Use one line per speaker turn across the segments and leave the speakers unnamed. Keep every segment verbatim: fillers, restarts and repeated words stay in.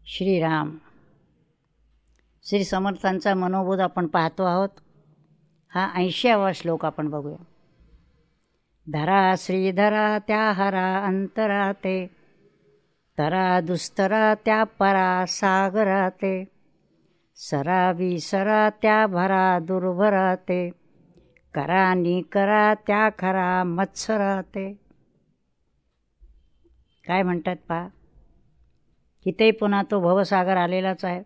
श्रीराम. श्री समर्थांचा मनोबोध आपण पाहतो आहोत. हा ऐंशीवा श्लोक आपण बघूया. धरा श्रीधरा त्या हरा अंतरा ते, तरा दुस्तरा त्या परा सागरा ते, सरा विसरा त्या भरा दुर्भरा ते, करा निकरा त्या खरा मत्सरा ते. काय म्हणतात पहा. इथे पुन्हा तो भवसागर आलेलाच आहे.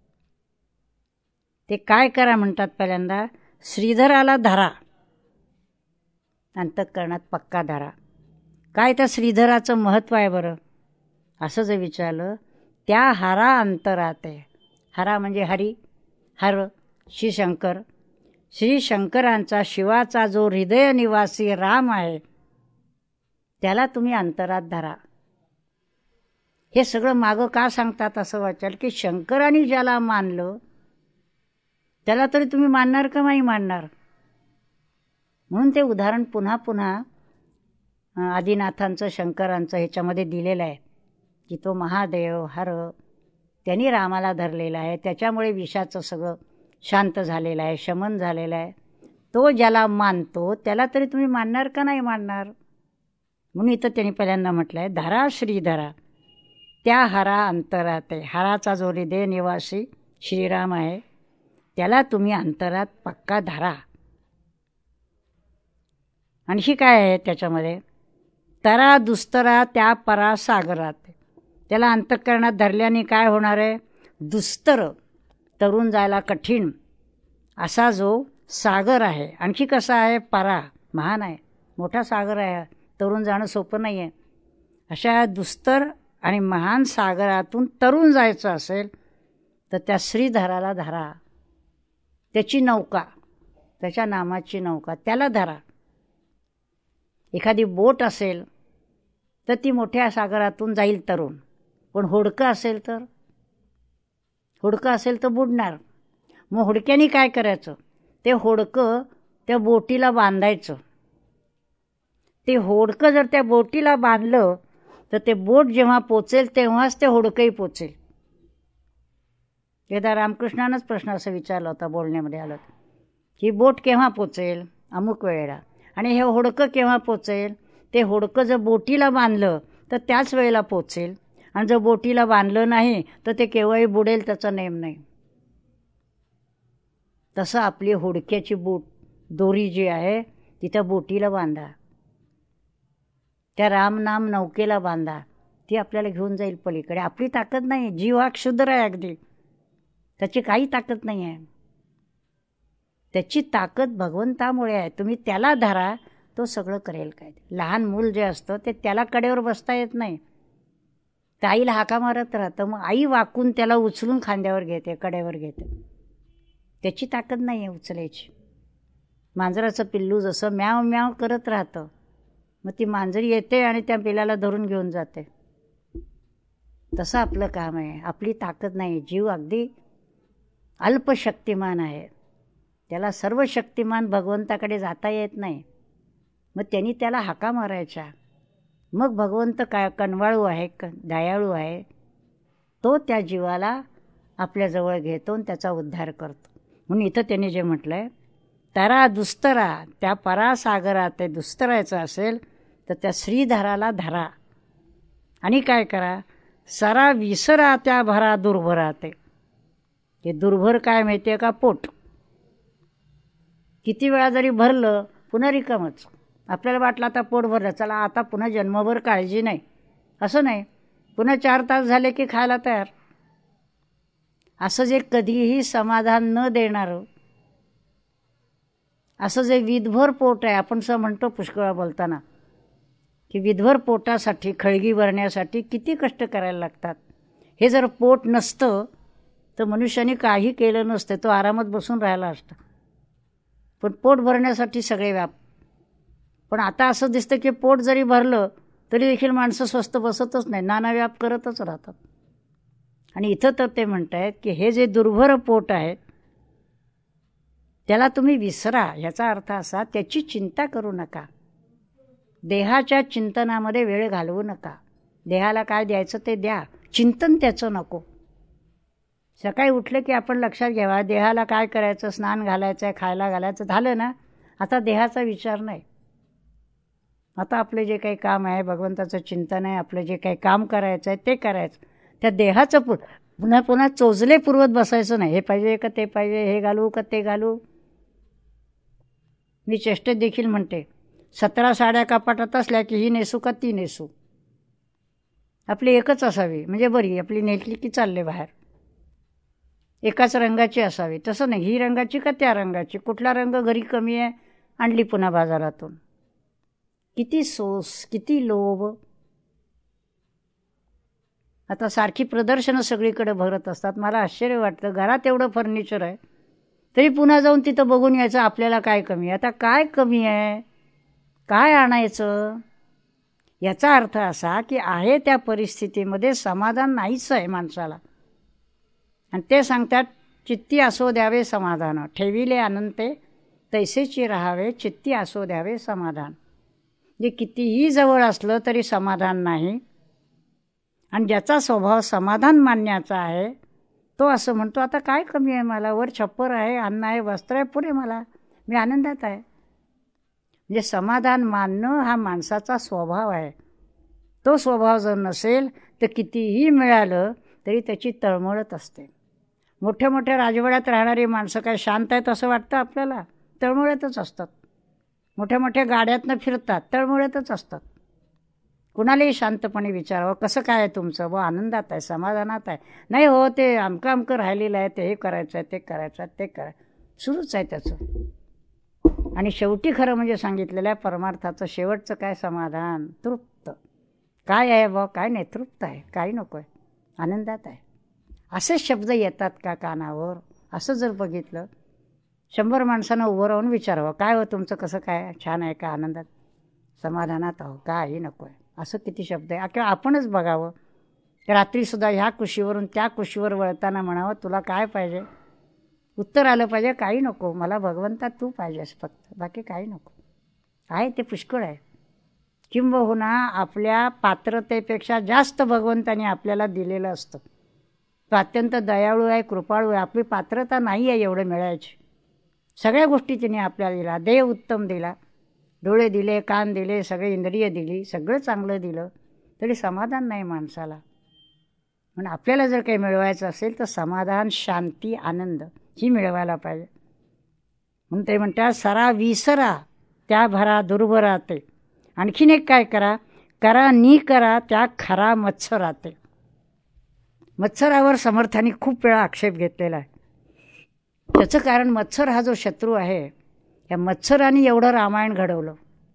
ते काय करा म्हणतात. पहिल्यांदा श्रीधराला धरा, अंतःकरणात पक्का धरा. काय त्या श्रीधराचं महत्त्व आहे बरं असं जर विचारलं, त्या हरा अंतरात आहे. हरा म्हणजे हरी, हर श्री शंकर. श्री शंकरांचा शिवाचा जो हृदय निवासी राम आहे त्याला तुम्ही अंतरात धरा. हे सगळं मागं का सांगतात असं वाटेल की शंकरांनी ज्याला मानलं त्याला तरी तुम्ही मानणार का नाही मानणार. म्हणून ते उदाहरण पुन्हा पुन्हा आदिनाथांचं शंकरांचं ह्याच्यामध्ये दिलेलं आहे की तो महादेव हर त्यांनी रामाला धरलेला आहे. त्याच्यामुळे विषाचं सगळं शांत झालेलं आहे, शमन झालेलं आहे. तो ज्याला मानतो त्याला तरी तुम्ही मानणार का नाही मानणार. म्हणून इथं त्यांनी पहिल्यांदा म्हटलं आहे धरा श्रीधरा त्या हरा अंतरात आहे. हराचा जो हृदय निवासी श्रीराम आहे त्याला तुम्ही अंतरात पक्का धरा. आणखी काय आहे त्याच्यामध्ये, तरा दुस्तरा त्या परा सागरात. त्याला अंतःकरणात धरल्याने काय होणार आहे, दुस्तर तरुण जायला कठीण असा जो सागर आहे. आणखी कसा आहे, परा महान आहे, मोठा सागर आहे, तरुण जाणं सोपं नाही आहे. अशा दुस्तर आणि महान सागरातून तरुण जायचं असेल तर त्या श्रीधराला धरा. त्याची नौका, त्याच्या नामाची नौका त्याला धरा. एखादी बोट असेल तर ती मोठ्या सागरातून जाईल तरुण, पण होडकं असेल तर होडकं असेल तर बुडणार. मग होडक्याने काय करायचं, ते होडकं त्या बोटीला बांधायचं. ते होडकं जर त्या बोटीला बांधलं तर ते बोट जेव्हा पोचेल तेव्हाच ते होडकंही पोचेल. एकदा रामकृष्णानंच प्रश्न असं विचारला होता बोलण्यामध्ये आलं की बोट केव्हा पोचेल, अमुक वेळेला, आणि हे होडकं केव्हा पोचेल. ते होडकं जर बोटीला बांधलं तर त्याच वेळेला पोचेल, आणि जर बोटीला बांधलं नाही तर ते केव्हाही बुडेल, त्याचा नेम नाही. तसं आपली होडक्याची बोट दोरी जी आहे ती त्या बोटीला बांधा, त्या रामनाम नौकेला बांधा. ती आपल्याला घेऊन जाईल पलीकडे. आपली ताकद नाही, जीव हा क्षुद्र आहे अगदी, त्याची काही ताकद नाही आहे. त्याची ताकद भगवंतामुळे आहे. तुम्ही त्याला धरा, तो सगळं करेल. काय लहान मूल जे असतं ते त्याला कडेवर बसता येत नाही, तर आईला हाका मारत राहतं. मग आई वाकून त्याला उचलून खांद्यावर घेते, कडेवर घेते. त्याची ताकद नाही आहे उचलायची. मांजराचं पिल्लू जसं म्याव म्याव करत राहतं, मग ती मांजरी येते आणि त्या पिल्लाला धरून घेऊन जाते. तसं आपलं काम आहे. आपली ताकद नाही. जीव अगदी अल्पशक्तिमान आहे. त्याला सर्व शक्तिमान भगवंताकडे जाता येत नाही. मग त्यांनी त्याला हाका मारायच्या. मग भगवंत काय कनवाळू आहे, दयाळू आहे, तो त्या जीवाला आपल्याजवळ घेतो आणि त्याचा उद्धार करतो. म्हणून इथं त्यांनी जे म्हटलं आहे, तरा दुस्तरा त्या परासागरात ते दुस्तरायचं असेल तर त्या श्रीधराला धरा. आणि काय करा, सरा विसरा त्या भरा दुर्भरा. ते ते दुर्भर काय माहिती आहे का, पोट. किती वेळा जरी भरलं पुन्हा रिकामच. आपल्याला वाटलं आता पोट भरलं, चला आता पुन्हा जन्मभर काळजी नाही, असं नाही. पुन्हा चार तास झाले की खायला तयार. असं जे कधीही समाधान न देणारं, असं जे विधभर पोट आहे, आपण असं म्हणतो पुष्कळ बोलताना की विधभर पोटासाठी, खळगी भरण्यासाठी किती कष्ट करायला लागतात. हे जर पोट नसतं तर मनुष्याने काही केलं नसतं, तो आरामात बसून राहिला असता. पण पोट भरण्यासाठी सगळे व्याप. पण आता असं दिसतं की पोट जरी भरलं तरी देखील माणसं स्वस्त बसतच नाही, नाना व्याप करतच राहतात. आणि इथं तर ते म्हणत आहेत की हे जे दुर्भर पोट आहे त्याला तुम्ही विसरा. याचा अर्थ असा, त्याची चिंता करू नका. देहाच्या चिंतनामध्ये वेळ घालवू नका. देहाला काय द्यायचं ते द्या, चिंतन त्याचं नको. सकाळी उठलं की आपण लक्षात घ्यावा देहाला काय करायचं, स्नान घालायचं आहे, खायला घालायचं, झालं ना. आता देहाचा विचार नाही. आता आपले जे काही काम आहे, भगवंताचं चिंतन आहे, आपलं जे काही काम करायचं आहे ते करायचं. त्या देहाचं पु पुन्हा पुन्हा चोचले पुरवत बसायचं नाही. हे पाहिजे का ते पाहिजे, हे घालू का ते घालू. मी चेष्टेत देखील म्हणते, सतरा साड्या कपाटात असल्या की ही नेसू का ती नेसू. आपली एकच असावी म्हणजे बरी, आपली नेसली की चालले बाहेर. एकाच रंगाची असावी, तसं नाही. ही रंगाची का त्या रंगाची, कुठला रंग घरी कमी आहे आणली पुन्हा बाजारातून. किती सोस, किती लोभ. आता सारखी प्रदर्शनं सगळीकडे भरत असतात. मला आश्चर्य वाटतं, घरात एवढं फर्निचर आहे तरी पुन्हा जाऊन तिथं बघून यायचं आपल्याला काय कमी आहे. आता काय कमी आहे, काय आणायचं. याचा अर्थ असा की आहे त्या परिस्थितीमध्ये समाधान नाहीच आहे माणसाला. आणि ते सांगतात, चित्ती असो द्यावे समाधान, ठेविले अनंते तैसेची राहावे, चित्ती असो द्यावे समाधान. जे कितीही जवळ असलं तरी समाधान नाही. आणि ज्याचा स्वभाव समाधान मानण्याचा आहे तो असं म्हणतो, आता काय कमी आहे मला, वर छप्पर आहे, अन्न आहे, वस्त्र आहे, पुरे मला, मी आनंदात आहे. म्हणजे समाधान मानणं हा माणसाचा स्वभाव आहे. तो स्वभाव जर नसेल तर कितीही मिळालं तरी त्याची तळमळत असते. मोठ्या मोठ्या राजवाड्यात राहणारी माणसं काय शांत आहेत असं वाटतं आपल्याला, तळमळतच असतात. मोठ्या मोठ्या गाड्यातनं फिरतात, तळमळतच असतात. कुणालाही शांतपणे विचारावं, कसं काय आहे तुमचं, व आनंदात आहे, समाधानात आहे. नाही हो, ते अमकं अमकं राहिलेलं आहे, ते हे करायचं आहे, ते करायचं आहे, ते करायचं, सुरूच आहे त्याचं. आणि शेवटी खरं म्हणजे सांगितलेलं आहे परमार्थाचं शेवटचं काय, समाधान, तृप्त. काय आहे व काय नाही, तृप्त आहे, काही नको आहे, आनंदात आहे. असे शब्द येतात का कानावर. असं जर बघितलं, शंभर माणसांना उभं राहून विचारावं, काय हो तुमचं, कसं काय, छान आहे का, आनंदात, समाधानात आहो, काही नको आहे, असं किती शब्द आहे. किंवा आपणच बघावं, रात्रीसुद्धा ह्या कुशीवरून त्या कुशीवर वळताना म्हणावं, तुला काय पाहिजे. उत्तर आलं पाहिजे, काही नको, मला भगवंता तू पाहिजेस फक्त, बाकी काही नको. आहे ते पुष्कळ आहे. किंबहुना आपल्या पात्रतेपेक्षा जास्त भगवंताने आपल्याला दिलेलं असतं. तो अत्यंत दयाळू आहे, कृपाळू आहे. आपली पात्रता नाही आहे एवढं मिळायची. सगळ्या गोष्टी तिने आपल्याला दिला. देह उत्तम दिला, डोळे दिले, कान दिले, सगळे इंद्रिय दिली, सगळं चांगलं दिलं, तरी समाधान नाही माणसाला. म्हणून आपल्याला जर काही मिळवायचं असेल तर समाधान, शांती, आनंद ही मिळवायला पाहिजे. म्हणून ते म्हणतात, सरा विसरा त्या भरा दुर्भराते. आणखीन एक काय करा, करा नी करा त्या खरा मत्सराते. मत्सरावर समर्थांनी खूप वेळा आक्षेप घेतलेला आहे. त्याचं कारण मत्सर हा जो शत्रू आहे, या मत्सराने एवढं रामायण घडवलं,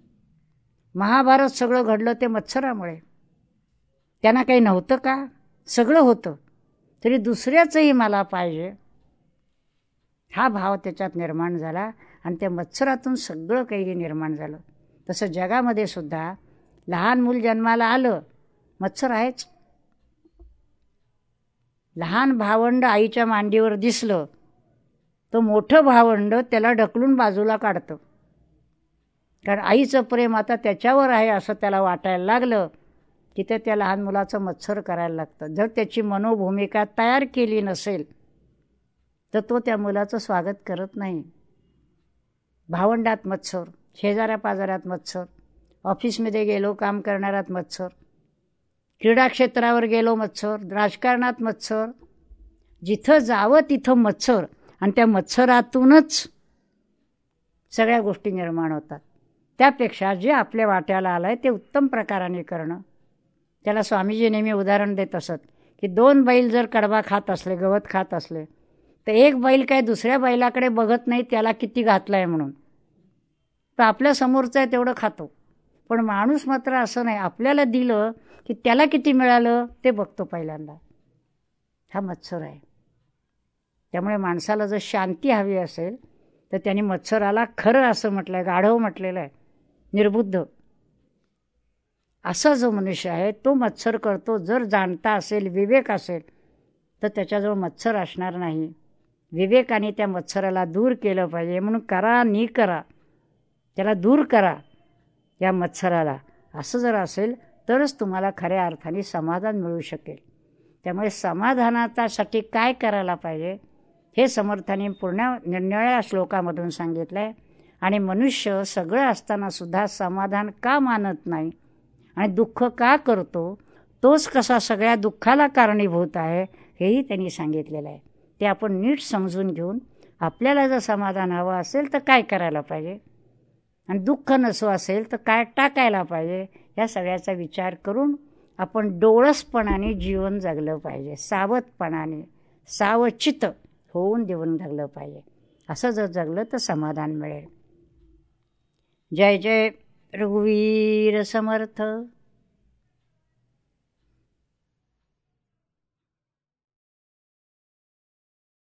महाभारत सगळं घडलं ते मत्सरामुळे. त्यांना काही नव्हतं का, सगळं होतं, तरी दुसऱ्याचंही मला पाहिजे हा भाव त्याच्यात निर्माण झाला. आणि त्या मत्सरातून सगळं काही निर्माण झालं. तसं जगामध्ये सुद्धा लहान मूल जन्माला आलं, मत्सर आहेच. लहान भावंड आईच्या मांडीवर दिसलं तो मोठं भावंड त्याला ढकलून बाजूला काढतं. कारण आईचं प्रेम आता त्याच्यावर आहे असं त्याला वाटायला लागलं की ते त्या लहान मुलाचं मत्सर करायला लागतं. जर त्याची मनोभूमिका तयार केली नसेल तर तो त्या मुलाचं स्वागत करत नाही. भावंडात मत्सर, शेजाऱ्या पाजाऱ्यात मत्सर, ऑफिसमध्ये गेलो काम करणाऱ्यात मत्सर, क्रीडा क्षेत्रावर गेलो मत्सर, राजकारणात मत्सर, जिथं जावं तिथं मत्सर. आणि त्या मत्सरातूनच सगळ्या गोष्टी निर्माण होतात. त्यापेक्षा जे आपल्या वाट्याला आलं आहे ते उत्तम प्रकाराने करणं. त्याला स्वामीजी नेहमी उदाहरण देत असत की दोन बैल जर कडबा खात असले, गवत खात असले, तर एक बैल काय दुसऱ्या बैलाकडे बघत नाही त्याला किती घातलं आहे म्हणून, तर आपल्या समोरचं आहे तेवढं खातो. पण माणूस मात्र असं नाही, आपल्याला दिलं की त्याला किती मिळालं ते बघतो पहिल्यांदा. हा मत्सर आहे. त्यामुळे माणसाला जर शांती हवी असेल तर त्यांनी मत्सराला खरं असं म्हटलं आहे, गाढव म्हटलेलं आहे, निर्बुद्ध. असा जो मनुष्य आहे तो मत्सर करतो. जर जाणता असेल, विवेक असेल तर त्याच्याजवळ मत्सर असणार नाही. विवेकाने त्या मत्सराला दूर केलं पाहिजे. म्हणून करा नी करा, त्याला दूर करा या मत्सराला. असं जर असेल तरच तुम्हाला खऱ्या अर्थाने समाधान मिळू शकेल. त्यामुळे समाधानासाठी काय करायला पाहिजे हे समर्थाने पूर्ण निरनिराळ्या श्लोकामधून सांगितलं आहे. आणि मनुष्य सगळं असतानासुद्धा समाधान का मानत नाही आणि दुःख का करतो, तोच कसा सगळ्या दुःखाला कारणीभूत आहे हेही त्यांनी सांगितलेलं आहे. ते आपण नीट समजून घेऊन आपल्याला जर समाधान हवं असेल तर काय करायला पाहिजे आणि दुःख नसो असेल तर काय टाकायला पाहिजे, या सगळ्याचा विचार करून आपण डोळसपणाने जीवन जगलं पाहिजे. सावधपणाने सावचित होऊन जीवन जगलं पाहिजे. असं जर जगलं तर समाधान मिळेल. जय जय रघुवीर समर्थ.